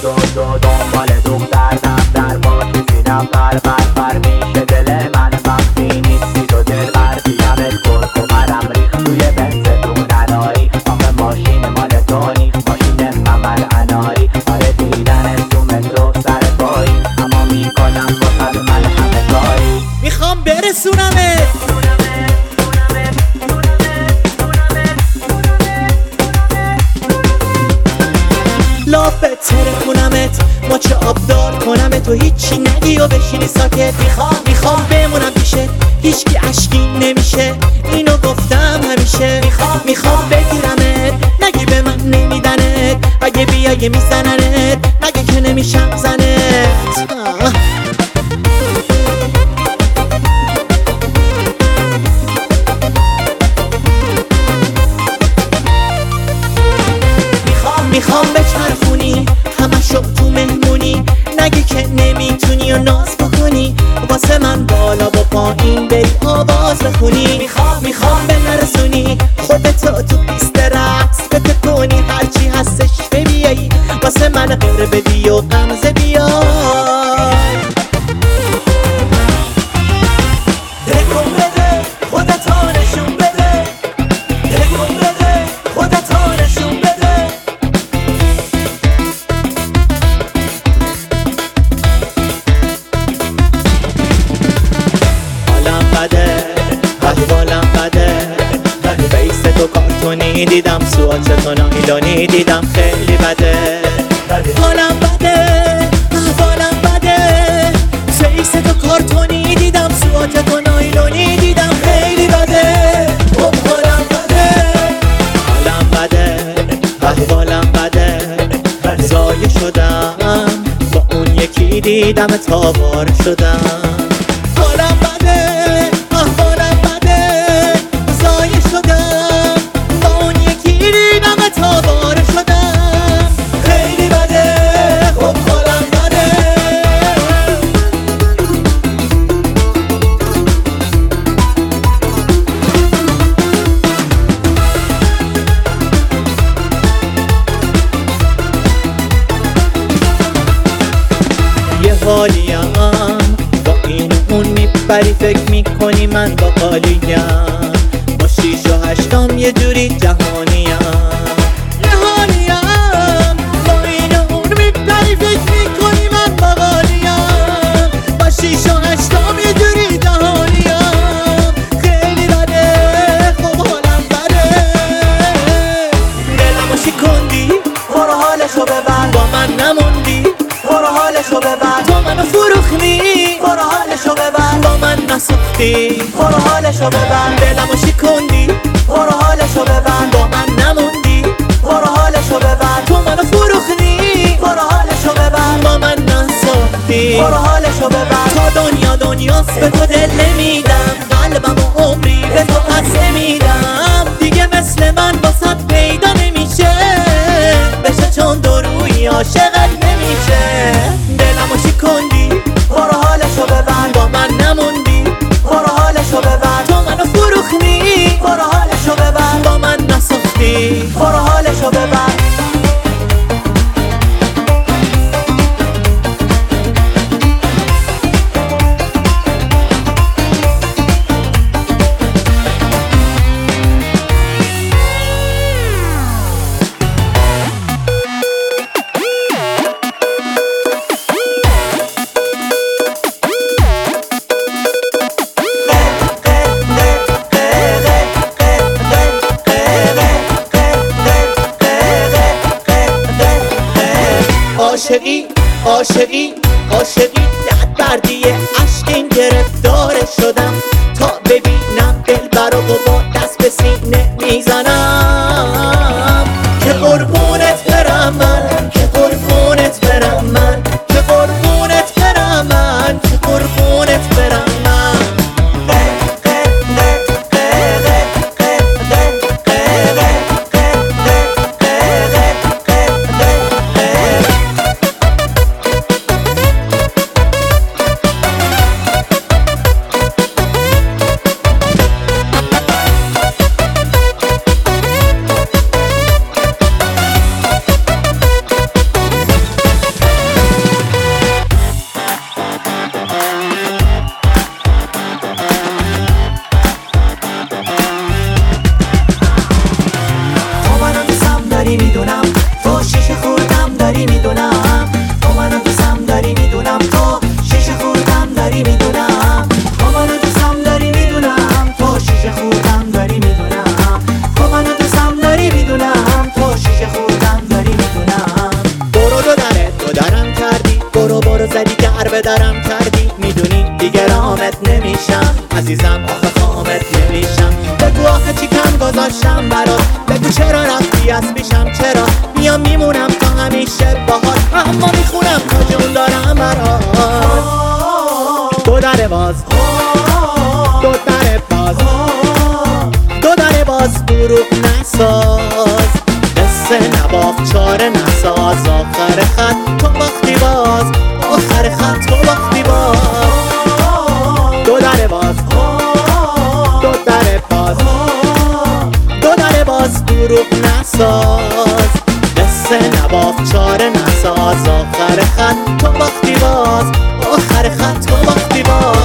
دنبال دختر دفتر با کسی نفر بر میشه دل من وقتی نیستی تو دل بر بیمت گل کمرم ریخت توی بنز دون ننایی آخه ماشین مال تونی ماشین ممر انایی آره دیدن تو مترو سر پایی اما میکنم با خد من همه کاری میخوام برسونمت لافت ترکونمت ماچ آبدار کنمت و هیچی نگی و بشینی ساکت میخوام بمونم پیشت هیچکی اشکی نمیشه اینو گفتم همیشه میخوام بگیرمت نگی به من نمیدنت اگه بیای میزننت نگه که نمیشم زنت میخوام بچرخونی همشو تو مهمونی نگی که نمیتونی و ناز بکنی واسه من بالا و پایین بری آواز بخونی میخوام به نرسونی خودتو تو پیست رقص بتکونی هرچی هستش بیایی واسه من غیر بدی و غمزه بیای تکون بده خودتو نشون بده تکون بده خودتو نشون بده احوالم بده فیس تو کارتونی دیدم سوالت تو نایلونی دیدم خیلی بده حالم بده احوالم بده فیس تو کارتونی دیدم سوالت تو نایلونی دیدم خیلی بده حالم بده احوالم بده زایه شدم با اون یکی دیدم تاوار شدم حالم بده احوالم بده زایه شدم با اون یکی دیدم تاوار شدم خیلی بده خب حالم بده یه حالیم با این اون میپری فکر میکنی من با قالیم با 6 و 8 یه جوری جهانیم یه حالیم با این اون میپری فکر میکنی من با قالیم با 6 و 8 یه جوری جهانیم خیلی بده خب حالم بده دلمو شکندی برو حالشو ببر با من نموندی برو حالشو ببر تو منو فروختی برو حالشو ببر با من نساختی برو حالشو ببر دلمو شکندی برو حالشو ببر با من نموندی برو حالشو ببر تو منو فروختی برو حالشو ببر با من نساختی برو حالشو ببر تا دنیاست به تو دل نمیدم قلبم و عمری به تو پس نمیدم دیگه مثل من واسه پیدا نمیشه بشه چون دروی عاشقت نمیشه دلمو شکندی برو حالشو ببر با من نموندی برو حالشو ببر تو منو فروختی برو حالشو ببر با من نساختی برو حالشو ببر عاشقی درد بردیه عشقین گرفتار شدم تا ببینم دلبر و با دست به سینه میزنم که قربونت برم من که قربونت برم من که قربونت برم من که قربونت برم من مادرم کردی، برو زدی در به درم کردی. میدونی دیگه رامت نمیشم عزیزم، آخه خامت نمیشم. بگو آخه چی کم گذاشتم برات، بگو چرا رفتی از پیشم، چرا میام میمونم تا همیشه باهات، اما میخونم تا جون دارم برات. دو در باز، دو در باز، دو در باز، دروغ نساز، قصه نباف چاره نساز. آخر خط تو باختی باز، آخر خط تو باختی باز. دو در باز، دو در باز، دو در باز، دروغ نساز، قصه نباف چاره نساز. آخر خط تو باختی باز، آخر خط تو باختی باز.